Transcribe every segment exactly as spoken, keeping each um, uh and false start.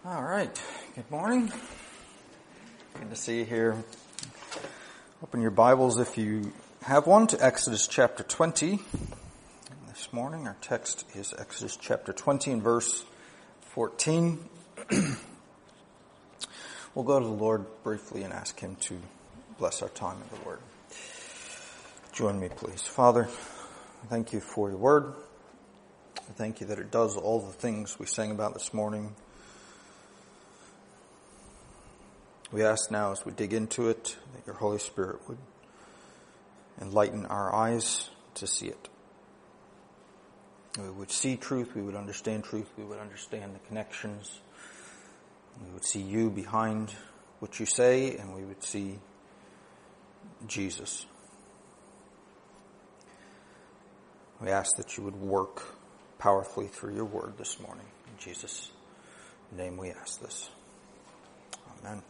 All right. Good morning. Good to see you here. Open your Bibles, if you have one, to Exodus chapter twenty. This morning our text is Exodus chapter twenty and verse fourteen. We'll go to the Lord briefly and ask Him to bless our time in the Word. Join me, please. Father, thank you for your Word. Thank you that it does all the things we sang about this morning. We ask now as we dig into it that your Holy Spirit would enlighten our eyes to see it. We would see truth, we would understand truth, we would understand the connections. We would see you behind what you say, and we would see Jesus. We ask that you would work powerfully through your word this morning. In Jesus' name we ask this. Amen.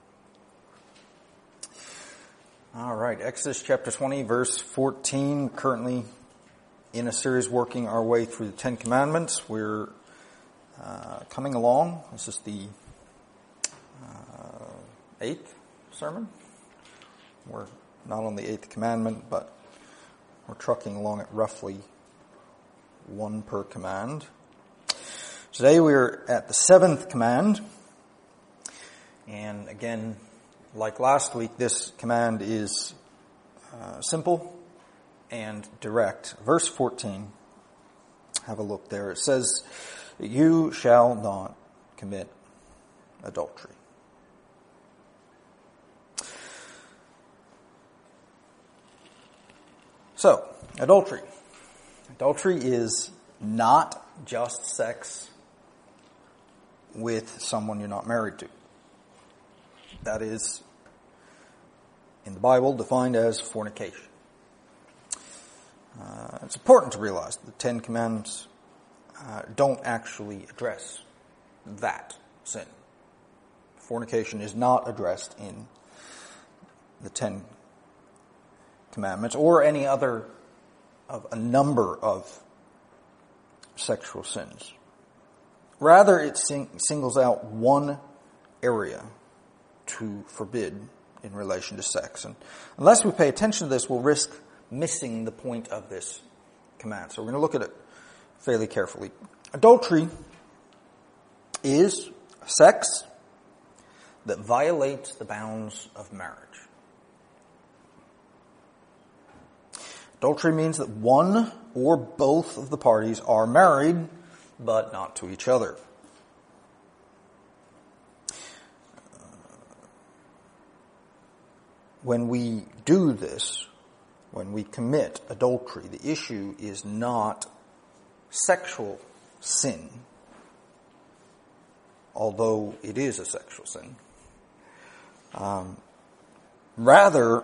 All right, Exodus chapter twenty, verse fourteen. Currently in a series working our way through the Ten Commandments. We're uh, coming along. This is the uh, eighth sermon. We're not on the eighth commandment, but we're trucking along at roughly one per command. Today we're at the seventh command. And again, like last week, this command is uh, simple and direct. Verse fourteen, have a look there. It says, "You shall not commit adultery." So, adultery. Adultery is not just sex with someone you're not married to. That is, in the Bible, defined as fornication. Uh, it's important to realize that the Ten Commandments uh, don't actually address that sin. Fornication is not addressed in the Ten Commandments or any other of a number of sexual sins. Rather, it sing- singles out one area to forbid in relation to sex. And unless we pay attention to this, we'll risk missing the point of this command. So we're going to look at it fairly carefully. Adultery is sex that violates the bounds of marriage. Adultery means that one or both of the parties are married, but not to each other. When we do this, when we commit adultery, the issue is not sexual sin, although it is a sexual sin. Um, rather,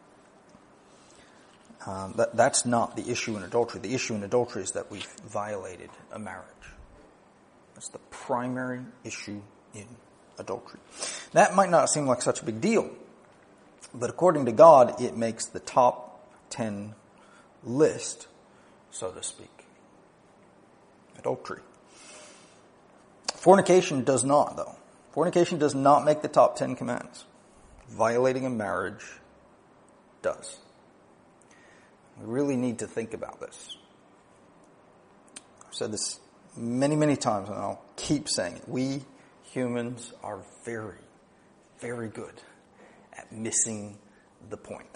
um, that, that's not the issue in adultery. The issue in adultery is that we've violated a marriage. That's the primary issue in adultery. That might not seem like such a big deal, but according to God, it makes the top ten list, so to speak. Adultery. Fornication does not, though. Fornication does not make the top ten commands. Violating a marriage does. We really need to think about this. I've said this many, many times, and I'll keep saying it. We humans are very, very good at missing the point.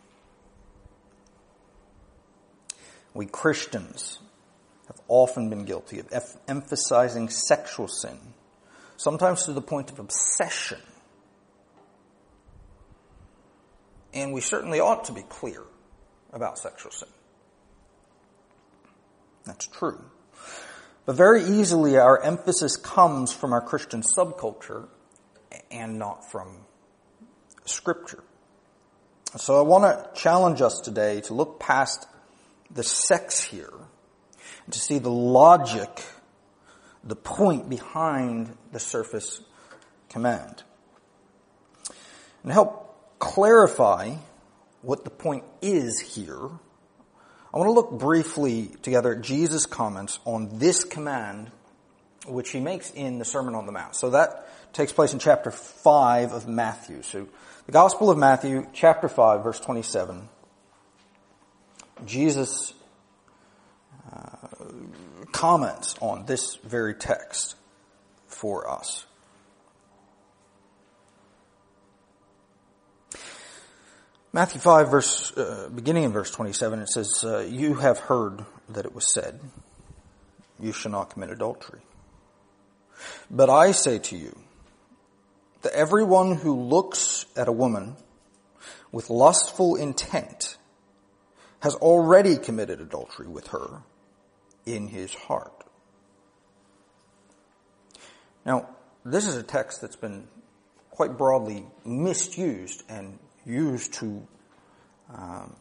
We Christians have often been guilty of em- emphasizing sexual sin, sometimes to the point of obsession. And we certainly ought to be clear about sexual sin. That's true. But very easily our emphasis comes from our Christian subculture and not from Scripture. So I want to challenge us today to look past the sex here and to see the logic, the point behind the surface command. And help clarify what the point is here, I want to look briefly together at Jesus' comments on this command which he makes in the Sermon on the Mount. So that takes place in chapter five of Matthew. So the Gospel of Matthew, chapter five, verse twenty-seven. Jesus uh, comments on this very text for us. Matthew five, verse uh, beginning in verse twenty-seven, it says, uh, "You have heard that it was said, 'You shall not commit adultery.' But I say to you that everyone who looks at a woman with lustful intent has already committed adultery with her in his heart." Now, this is a text that's been quite broadly misused and used to um,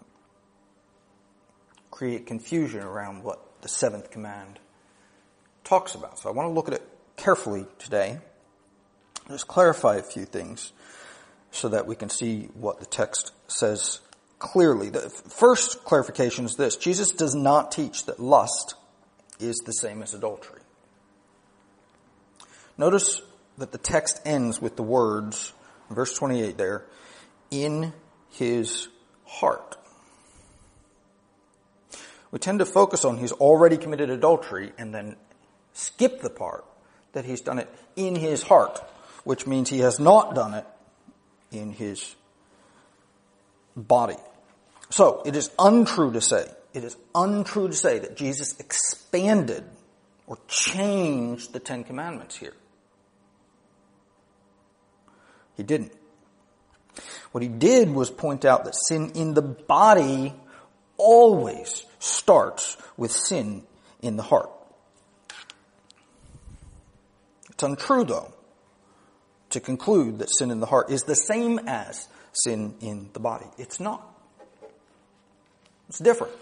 create confusion around what the seventh command talks about. So I want to look at it carefully today, just clarify a few things so that we can see what the text says clearly. The first clarification is this: Jesus does not teach that lust is the same as adultery. Notice that the text ends with the words, verse twenty-eight there, "in his heart." We tend to focus on he's already committed adultery and then skip the part that he's done it in his heart, which means he has not done it in his body. So, it is untrue to say, it is untrue to say that Jesus expanded or changed the Ten Commandments here. He didn't. What he did was point out that sin in the body always starts with sin in the heart. It's untrue, though, to conclude that sin in the heart is the same as sin in the body. It's not. It's different.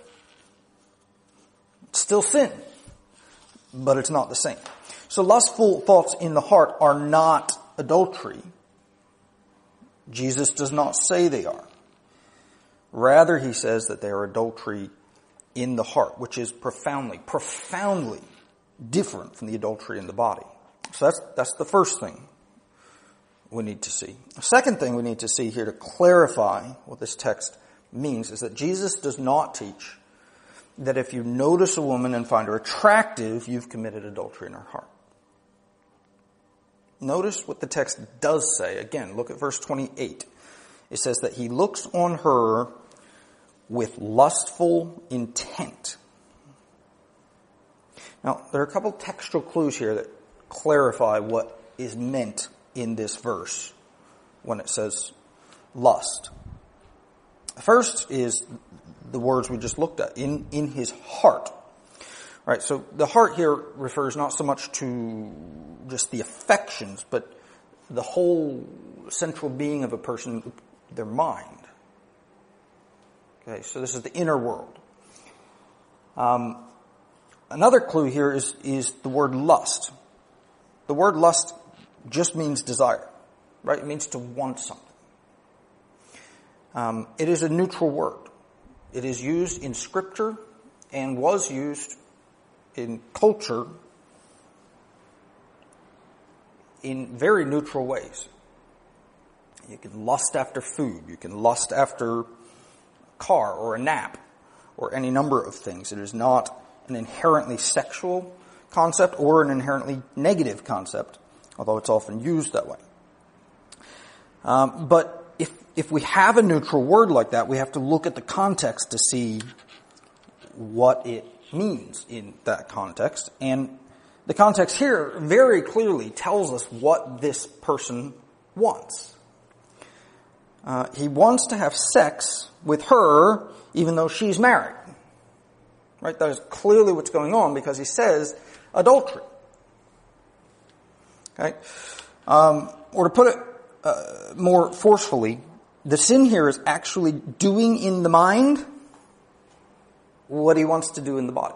It's still sin, but it's not the same. So lustful thoughts in the heart are not adultery. Jesus does not say they are. Rather, he says that they are adultery in the heart, which is profoundly, profoundly different from the adultery in the body. So that's, that's the first thing we need to see. The second thing we need to see here to clarify what this text means is that Jesus does not teach that if you notice a woman and find her attractive, you've committed adultery in her heart. Notice what the text does say. Again, look at verse twenty-eight. It says that he looks on her with lustful intent. Now, there are a couple textual clues here that clarify what is meant in this verse when it says lust. First is the words we just looked at, in, in his heart. Right, so the heart here refers not so much to just the affections, but the whole central being of a person, their mind. Okay, so this is the inner world. Um, another clue here is, is the word lust. The word lust just means desire, right? It means to want something. Um, it is a neutral word. It is used in Scripture and was used in culture in very neutral ways. You can lust after food. You can lust after a car or a nap or any number of things. It is not an inherently sexual concept or an inherently negative concept, although it's often used that way. Um, but if if we have a neutral word like that, we have to look at the context to see what it means in that context. And the context here very clearly tells us what this person wants. Uh, he wants to have sex with her even though she's married. Right? That is clearly what's going on because he says adultery. Okay? Um, or to put it uh, more forcefully, the sin here is actually doing in the mind what he wants to do in the body.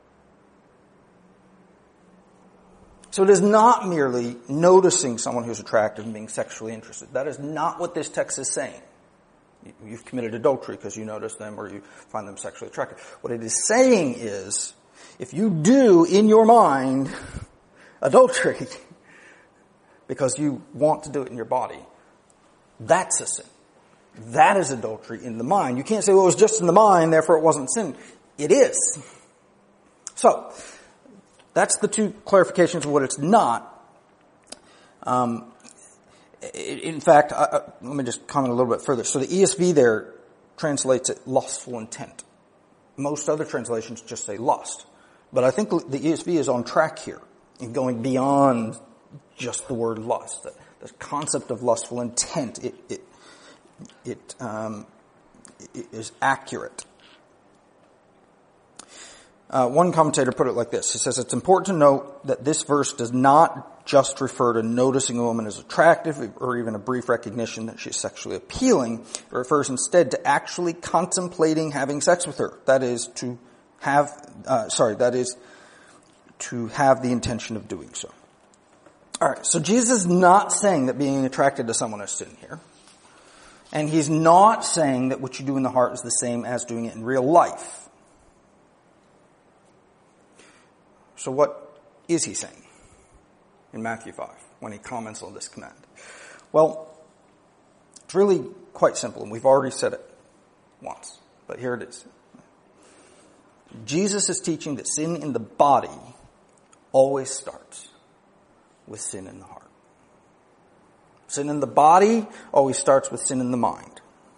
So it is not merely noticing someone who's attractive and being sexually interested. That is not what this text is saying. You've committed adultery because you notice them or you find them sexually attractive. What it is saying is, if you do in your mind adultery because you want to do it in your body, that's a sin. That is adultery in the mind. You can't say, well, it was just in the mind, therefore it wasn't sin. It is. So, that's the two clarifications of what it's not. Um, in fact, I, I, let me just comment a little bit further. So the E S V there translates it lustful intent. Most other translations just say lust. But I think the E S V is on track here in going beyond just the word lust. The, the concept of lustful intent, it, it, it, um, it is accurate. Uh, one commentator put it like this. He says, it's important to note that this verse does not just refer to noticing a woman as attractive or even a brief recognition that she's sexually appealing. It refers instead to actually contemplating having sex with her. That is to have, uh, sorry, that is to have the intention of doing so. Alright, so Jesus is not saying that being attracted to someone is sin here. And he's not saying that what you do in the heart is the same as doing it in real life. So what is he saying in Matthew five when he comments on this command? Well, it's really quite simple, and we've already said it once, but here it is. Jesus is teaching that sin in the body always starts with sin in the heart. Sin in the body always starts with sin in the mind.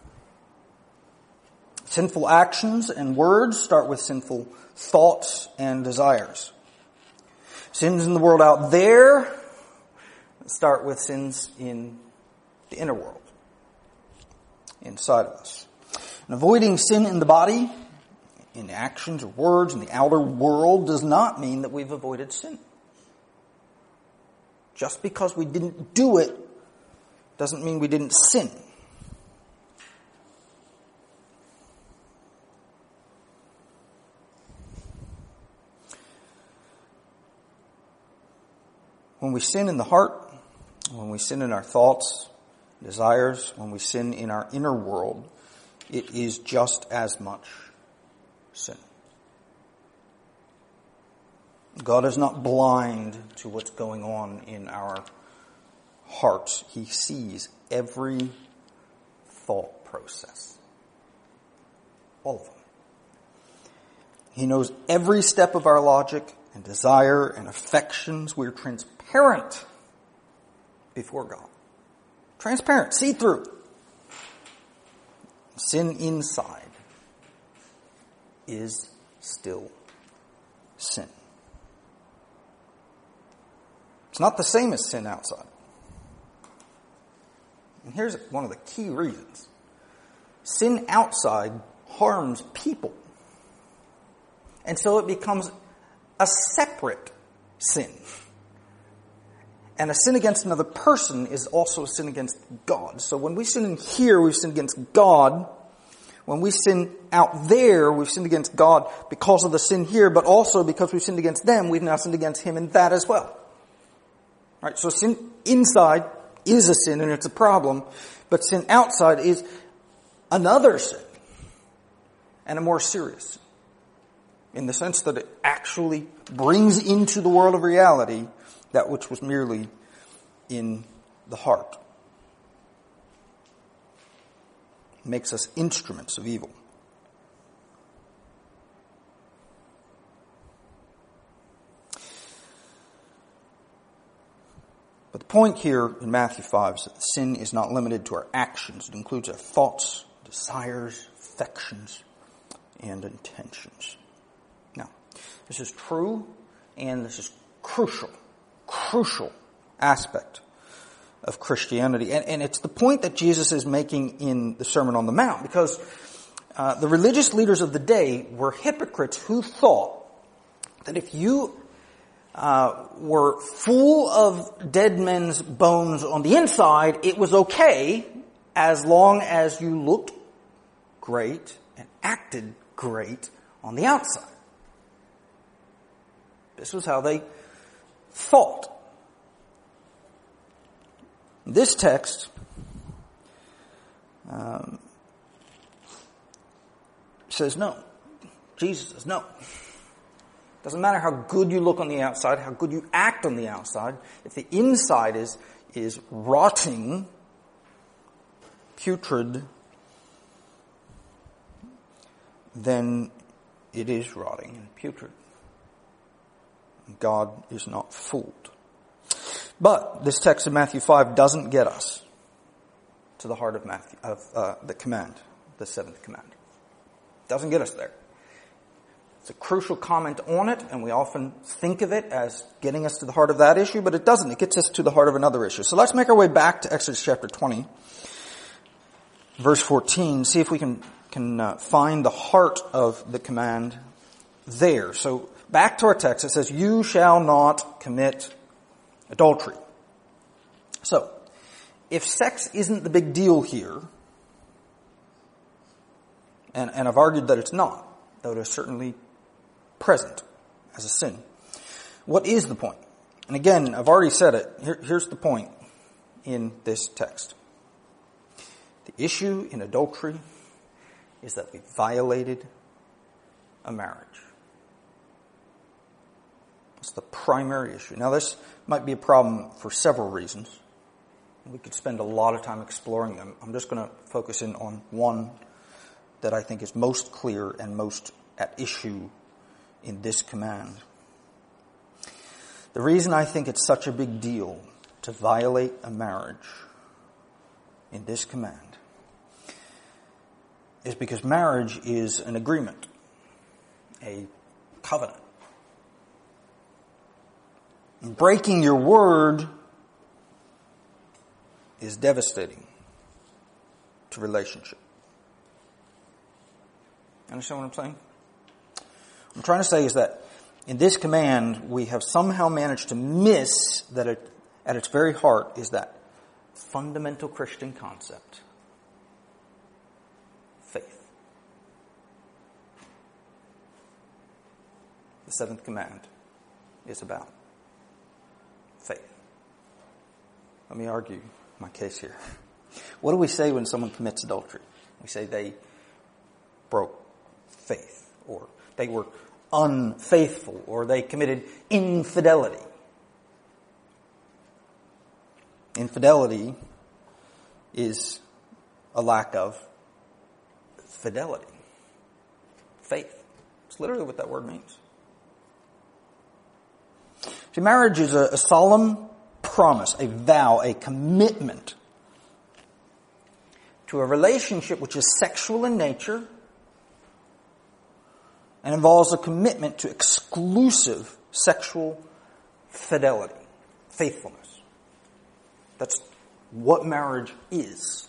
Sinful actions and words start with sinful thoughts and desires. Sins in the world out there start with sins in the inner world, inside of us. And avoiding sin in the body, in actions or words, in the outer world, does not mean that we've avoided sin. Just because we didn't do it doesn't mean we didn't sin. When we sin in the heart, when we sin in our thoughts, desires, when we sin in our inner world, it is just as much sin. God is not blind to what's going on in our hearts. He sees every thought process. All of them. He knows every step of our logic and desire and affections. We're transparent before God. Transparent, see through. Sin inside is still sin. It's not the same as sin outside. And here's one of the key reasons. Sin outside harms people. And so it becomes a separate sin. And a sin against another person is also a sin against God. So when we sin in here, we've sinned against God. When we sin out there, we've sinned against God because of the sin here, but also because we've sinned against them, we've now sinned against Him in that as well. All right, so sin inside is a sin and it's a problem, but sin outside is another sin and a more serious sin, in the sense that it actually brings into the world of reality that which was merely in the heart. It makes us instruments of evil. But the point here in Matthew five is that sin is not limited to our actions. It includes our thoughts, desires, affections, and intentions. Now, this is true, and this is crucial, crucial aspect of Christianity. And, and it's the point that Jesus is making in the Sermon on the Mount, because uh, the religious leaders of the day were hypocrites who thought that if you uh, were full of dead men's bones on the inside, it was okay as long as you looked great and acted great on the outside. This was how they thought. This text um, says no. Jesus says no. Doesn't matter how good you look on the outside, how good you act on the outside. If the inside is, is rotting, putrid, then it is rotting and putrid. God is not fooled. But this text of Matthew five doesn't get us to the heart of Matthew, of uh, the command, the seventh command. Doesn't get us there. It's a crucial comment on it, and we often think of it as getting us to the heart of that issue, but it doesn't. It gets us to the heart of another issue. So let's make our way back to Exodus chapter twenty, verse fourteen, see if we can, can uh, find the heart of the command there. So back to our text, it says, you shall not commit adultery. So, if sex isn't the big deal here, and, and I've argued that it's not, though it is certainly present as a sin, what is the point? And again, I've already said it. Here, here's the point in this text. The issue in adultery is that we violated a marriage. That's the primary issue. Now, this might be a problem for several reasons. We could spend a lot of time exploring them. I'm just going to focus in on one that I think is most clear and most at issue in this command. The reason I think it's such a big deal to violate a marriage in this command is because marriage is an agreement, a covenant. And breaking your word is devastating to relationship. Understand what I'm saying? What I'm trying to say is that in this command, we have somehow managed to miss that it, at its very heart is that fundamental Christian concept, faith. The seventh command is about faith. Let me argue my case here. What do we say when someone commits adultery? We say they broke faith, or they were unfaithful, or they committed infidelity. Infidelity is a lack of fidelity. Faith. It's literally what that word means. See, marriage is a, a solemn promise, a vow, a commitment to a relationship which is sexual in nature and involves a commitment to exclusive sexual fidelity, faithfulness. That's what marriage is.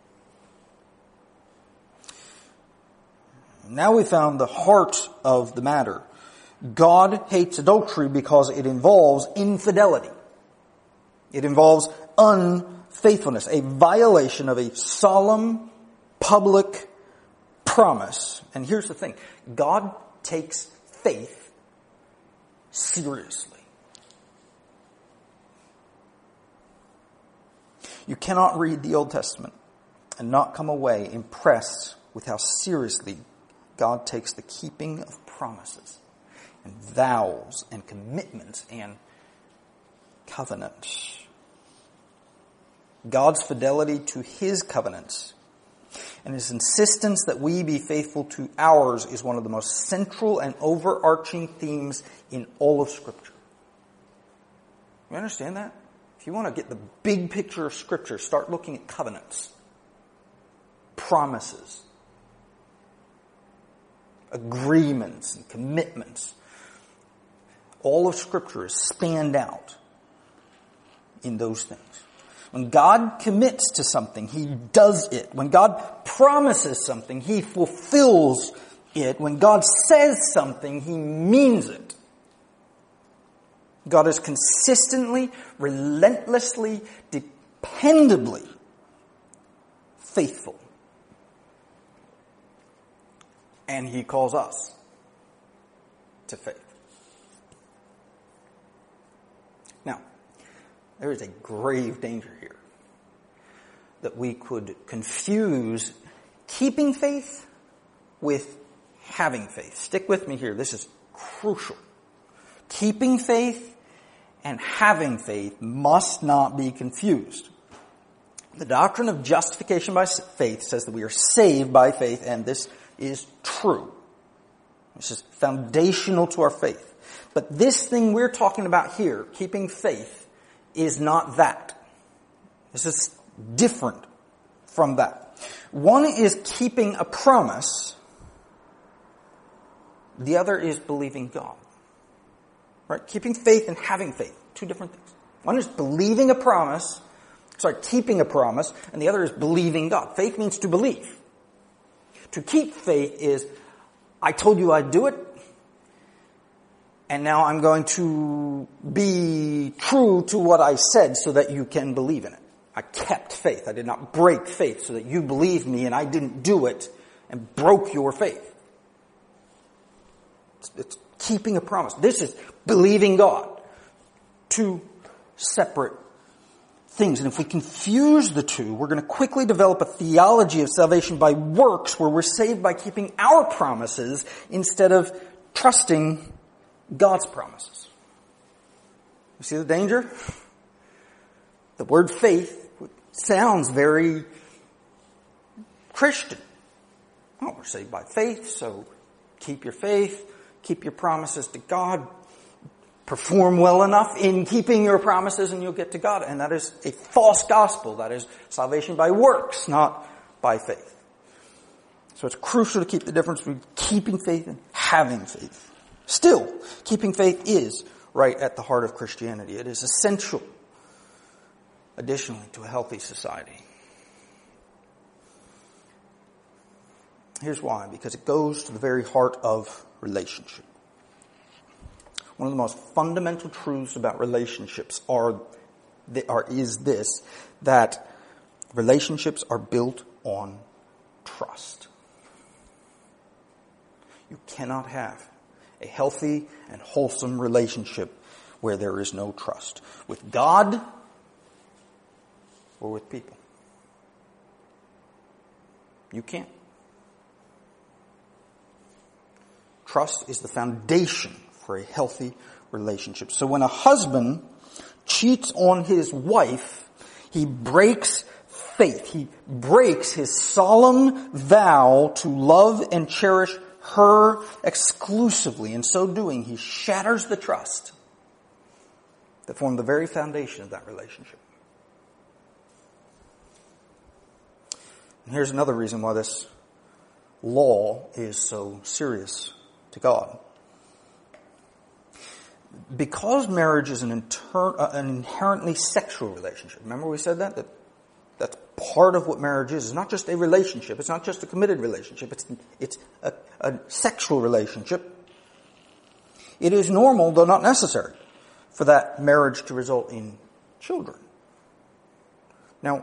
Now we found the heart of the matter. God hates adultery because it involves infidelity. It involves unfaithfulness, a violation of a solemn public promise. And here's the thing. God takes faith seriously. You cannot read the Old Testament and not come away impressed with how seriously God takes the keeping of promises and vows and commitments and covenants. God's fidelity to His covenants and His insistence that we be faithful to ours is one of the most central and overarching themes in all of Scripture. You understand that? If you want to get the big picture of Scripture, start looking at covenants, promises, agreements, and commitments. All of Scripture is spanned out in those things. When God commits to something, He does it. When God promises something, He fulfills it. When God says something, He means it. God is consistently, relentlessly, dependably faithful. And He calls us to faith. Now, there is a grave danger here that we could confuse keeping faith with having faith. Stick with me here. This is crucial. Keeping faith and having faith must not be confused. The doctrine of justification by faith says that we are saved by faith, and this is true. This is foundational to our faith. But this thing we're talking about here, keeping faith, is not that. This is different from that. One is keeping a promise. The other is believing God. Right? Keeping faith and having faith. Two different things. One is believing a promise, sorry, keeping a promise, and the other is believing God. Faith means to believe. To keep faith is, I told you I'd do it, and now I'm going to be true to what I said so that you can believe in it. I kept faith. I did not break faith so that you believe me and I didn't do it and broke your faith. It's, it's keeping a promise. This is believing God. Two separate things. And if we confuse the two, we're going to quickly develop a theology of salvation by works where we're saved by keeping our promises instead of trusting God's promises. You see the danger? The word faith sounds very Christian. Oh, we're saved by faith, so keep your faith, keep your promises to God, perform well enough in keeping your promises and you'll get to God. And that is a false gospel. That is salvation by works, not by faith. So it's crucial to keep the difference between keeping faith and having faith. Still, keeping faith is right at the heart of Christianity. It is essential, additionally, to a healthy society. Here's why. Because it goes to the very heart of relationship. One of the most fundamental truths about relationships are, are is this, that relationships are built on trust. You cannot have a healthy and wholesome relationship where there is no trust. With God or with people. You can't. Trust is the foundation for a healthy relationship. So when a husband cheats on his wife, he breaks faith. He breaks his solemn vow to love and cherish her exclusively. In so doing, he shatters the trust that formed the very foundation of that relationship. And here's another reason why this law is so serious to God. Because marriage is an, inter- uh, an inherently sexual relationship. Remember we said that? that? That's part of what marriage is. It's not just a relationship. It's not just a committed relationship. It's, it's a, a sexual relationship. It is normal, though not necessary, for that marriage to result in children. Now,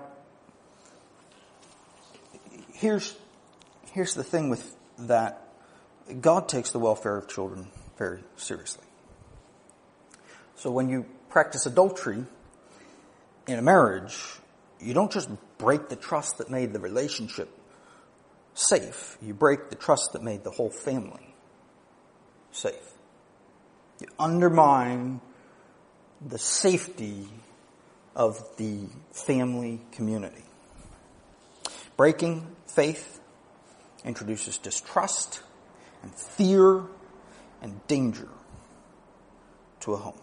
here's, here's the thing with that. God takes the welfare of children very seriously. So when you practice adultery in a marriage, you don't just break the trust that made the relationship safe. You break the trust that made the whole family safe. You undermine the safety of the family community. Breaking faith introduces distrust and fear and danger to a home.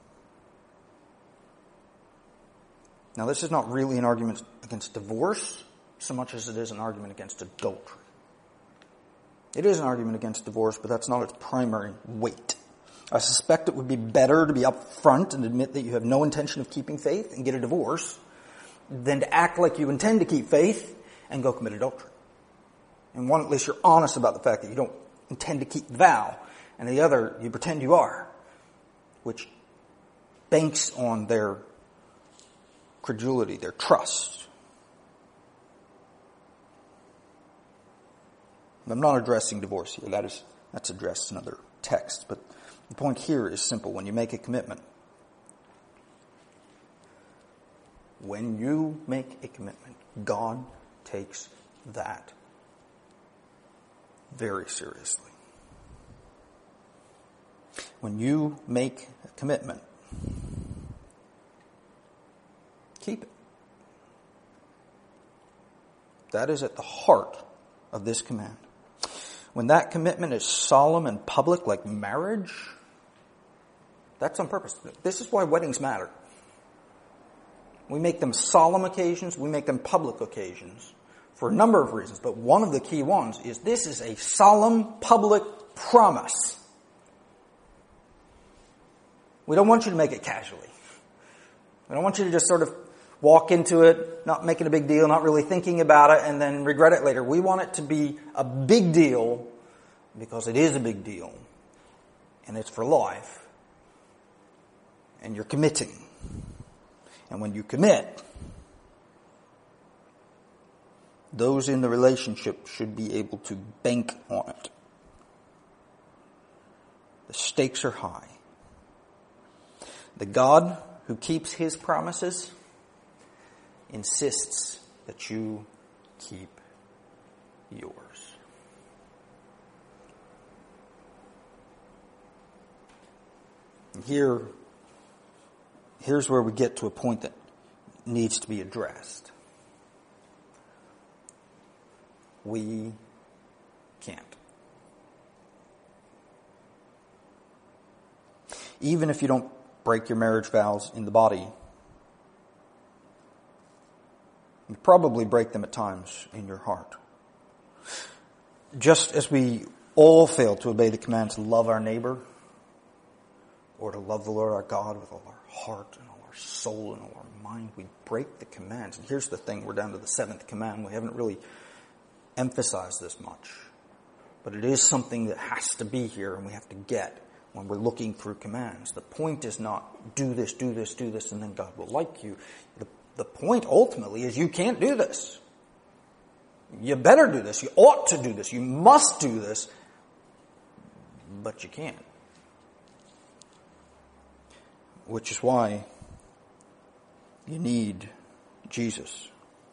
Now, this is not really an argument against divorce so much as it is an argument against adultery. It is an argument against divorce, but that's not its primary weight. I suspect it would be better to be upfront and admit that you have no intention of keeping faith and get a divorce than to act like you intend to keep faith and go commit adultery. And one, at least you're honest about the fact that you don't intend to keep the vow, and the other, you pretend you are, which banks on their credulity, their trust. I'm not addressing divorce here. That is, that's addressed in other texts. But the point here is simple. When you make a commitment, when you make a commitment, God takes that very seriously. when you make a commitment, keep it. That is at the heart of this command. When that commitment is solemn and public, like marriage, that's on purpose. This is why weddings matter. We make them solemn occasions, we make them public occasions for a number of reasons, but one of the key ones is this is a solemn public promise. We don't want you to make it casually. We don't want you to just sort of walk into it, not making a big deal, not really thinking about it, and then regret it later. We want it to be a big deal because it is a big deal. And it's for life. And you're committing. And when you commit, those in the relationship should be able to bank on it. The stakes are high. The God who keeps his promises insists that you keep yours. And here, here's where we get to a point that needs to be addressed. We can't. Even if you don't break your marriage vows in the body, you probably break them at times in your heart. Just as we all fail to obey the command to love our neighbor, or to love the Lord our God with all our heart and all our soul and all our mind, we break the commands. And here's the thing, we're down to the seventh command. We haven't really emphasized this much. But it is something that has to be here and we have to get when we're looking through commands. The point is not do this, do this, do this, and then God will like you. The The point ultimately is you can't do this. You better do this. You ought to do this. You must do this. But you can't. Which is why you need Jesus.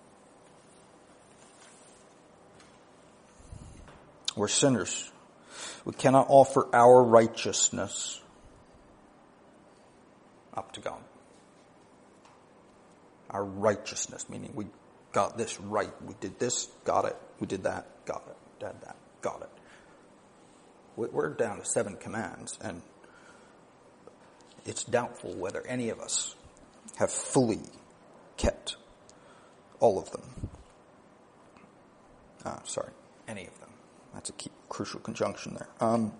We're sinners. We cannot offer our righteousness up to God. Our righteousness, meaning we got this right. We did this, got it. We did that, got it. Did that, got it. We're down to seven commands, and it's doubtful whether any of us have fully kept all of them. Ah, sorry, any of them. That's a key, crucial conjunction there. Um,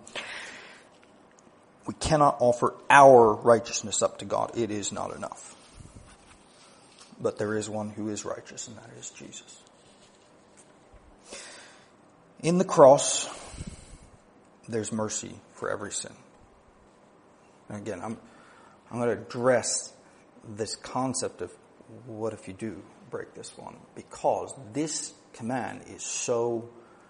we cannot offer our righteousness up to God. It is not enough. But there is one who is righteous, and that is Jesus. In the cross, there's mercy for every sin. And again, I'm I'm going to address this concept of what if you do break this one, because this command is so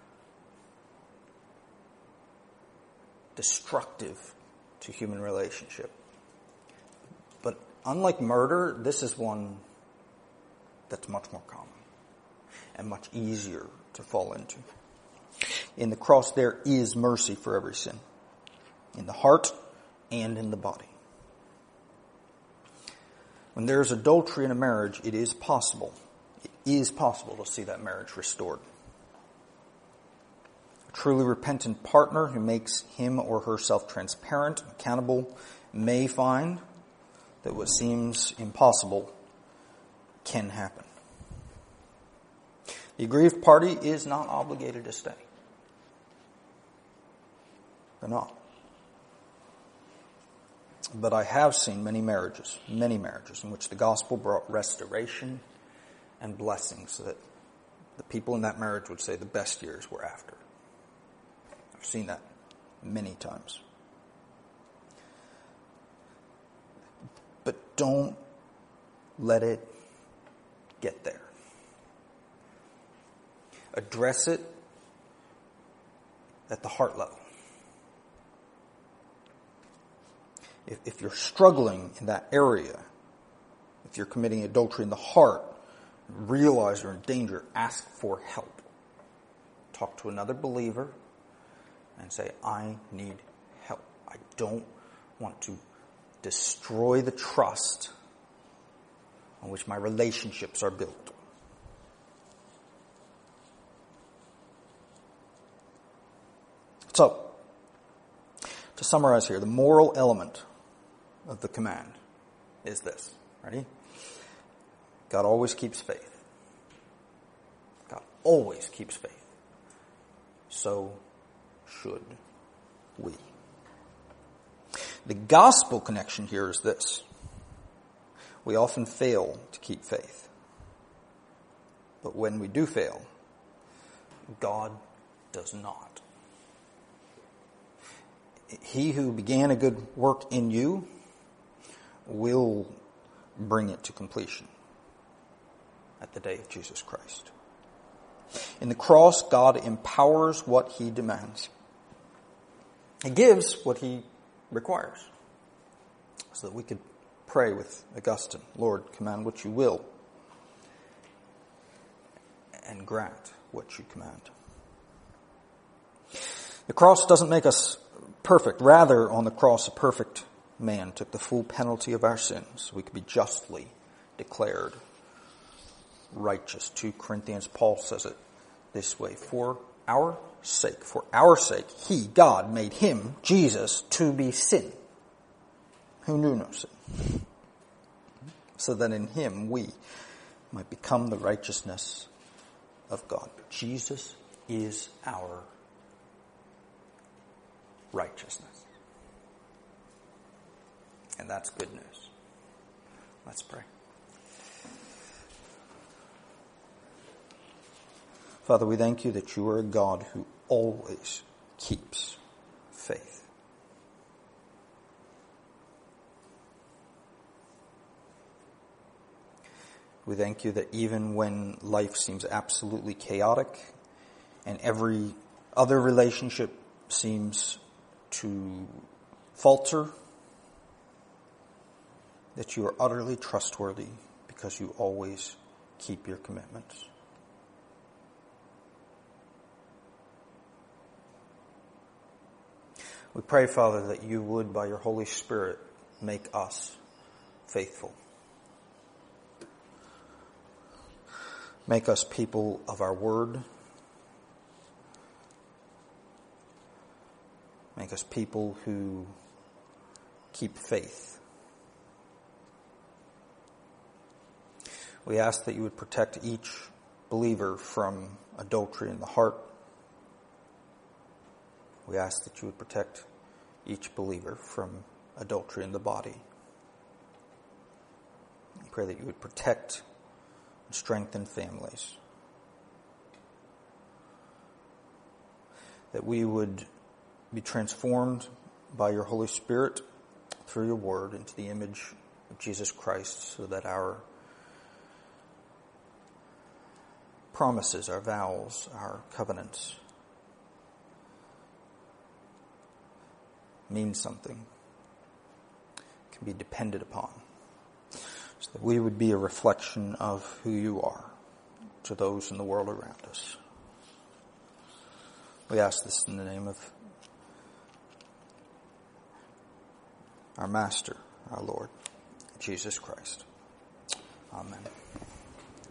destructive to human relationship. But unlike murder, this is one that's much more common and much easier to fall into. In the cross, there is mercy for every sin, in the heart and in the body. When there is adultery in a marriage, it is possible, it is possible to see that marriage restored. A truly repentant partner who makes him or herself transparent, accountable, may find that what seems impossible can happen. The aggrieved party is not obligated to stay. They're not. But I have seen many marriages, many marriages, in which the gospel brought restoration and blessings so that the people in that marriage would say the best years were after. I've seen that many times. But don't let it get there. Address it at the heart level. If, if you're struggling in that area, if you're committing adultery in the heart, realize you're in danger, ask for help. Talk to another believer and say, I need help. I don't want to destroy the trust on which my relationships are built. So, to summarize here, the moral element of the command is this. Ready? God always keeps faith. God always keeps faith. So should we. The gospel connection here is this. We often fail to keep faith. But when we do fail, God does not. He who began a good work in you will bring it to completion at the day of Jesus Christ. In the cross, God empowers what he demands. He gives what he requires. So that we could pray with Augustine, Lord, command what you will, and grant what you command. The cross doesn't make us perfect. Rather, on the cross, a perfect man took the full penalty of our sins so we could be justly declared righteous. Second Corinthians, Paul says it this way, for our sake, for our sake, he, God, made him, Jesus, to be sin, who knew no sin, so that in him we might become the righteousness of God. Jesus is our righteousness. And that's good news. Let's pray. Father, we thank you that you are a God who always keeps faith. We thank you that even when life seems absolutely chaotic and every other relationship seems to falter, that you are utterly trustworthy because you always keep your commitments. We pray, Father, that you would, by your Holy Spirit, make us faithful. Make us people of our word. Make us people who keep faith. We ask that you would protect each believer from adultery in the heart. We ask that you would protect each believer from adultery in the body. We pray that you would protect and strengthen families. That we would be transformed by your Holy Spirit through your word into the image of Jesus Christ, so that our promises, our vows, our covenants mean something, can be depended upon, so that we would be a reflection of who you are to those in the world around us. We ask this in the name of our Master, our Lord, Jesus Christ. Amen.